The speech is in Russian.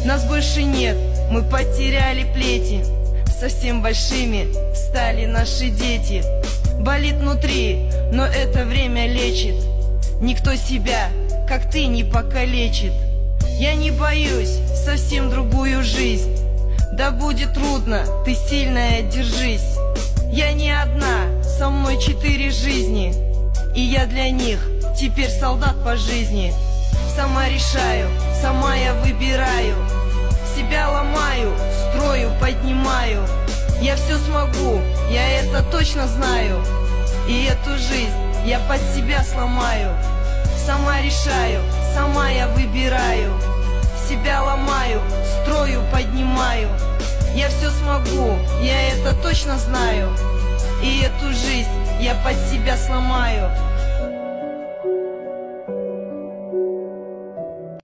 Нас больше нет, мы потеряли плети, совсем большими стали наши дети. Болит внутри, но это время лечит. Никто себя, как ты, не покалечит. Я не боюсь совсем другую жизнь. Да будет трудно, ты сильная, держись. Я не одна, со мной 4 жизни, и я для них теперь солдат по жизни. Сама решаю, сама я выбираю, себя ломаю, строю, поднимаю. Я все смогу, я это точно знаю, и эту жизнь я под себя сломаю. Сама решаю, сама я выбираю, себя ломаю, строю, поднимаю. Я все смогу, я это точно знаю, и эту жизнь я под себя сломаю.